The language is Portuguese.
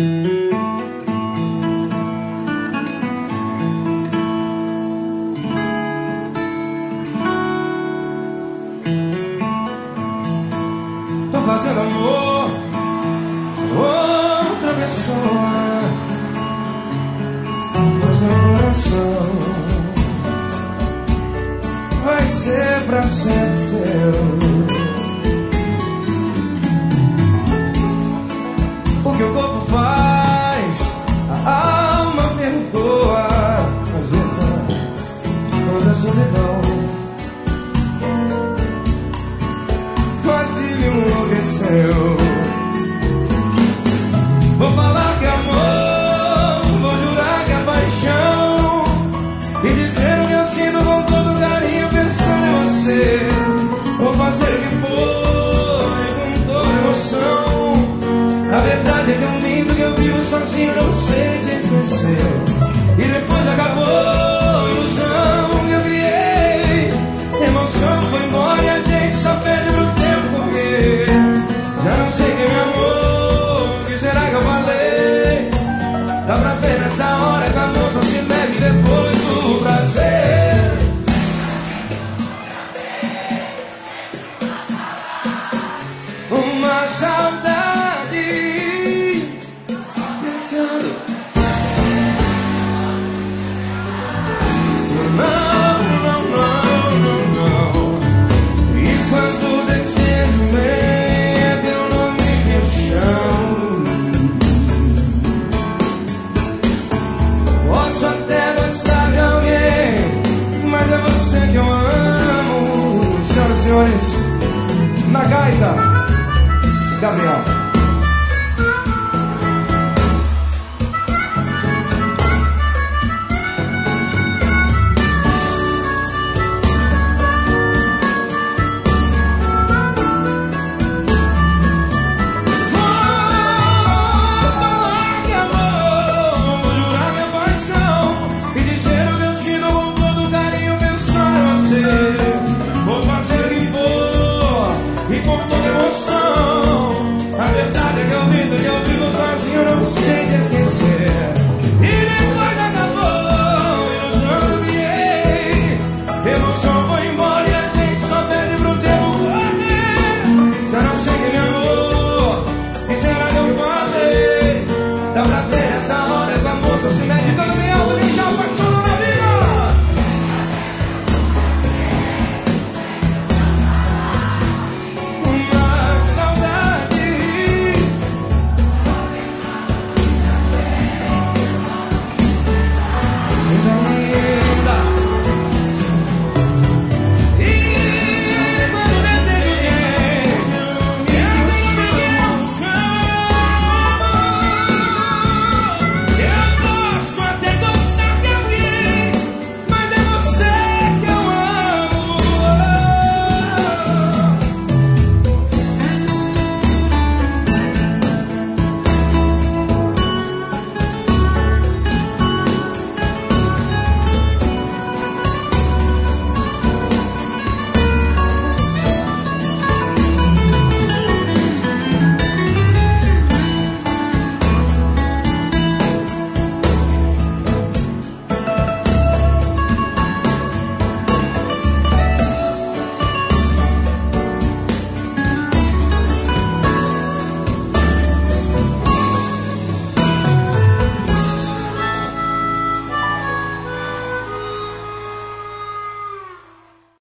Tô fazendo amor com outra pessoa, mas meu coração vai ser pra sempre seu. O que o corpo faz, a alma perdoa. Às vezes não, toda a solidão quase me enlouqueceu. Vou falar que é amor, vou jurar que é paixão, e dizer o que eu sinto com todo carinho pensando em você. Vou fazer o que for e com toda emoção. A verdade é que eu minto, que eu vivo sozinho, não sei te esquecer. E depois acabou a ilusão que eu criei. Emoção foi embora e a gente só perde pro tempo correr. Já não sei quem me amou, o que será que eu falei? Dá pra ver nessa hora que a amor só se deve depois do prazer. Uma saudade pensando. Não, não, não, não, não. E quando descendo vem é teu nome que eu chamo. Posso até gostar de alguém, mas é você que eu amo. Senhoras e senhores, na gaita, Gabriel. A verdade é que eu vivo sozinho, não sei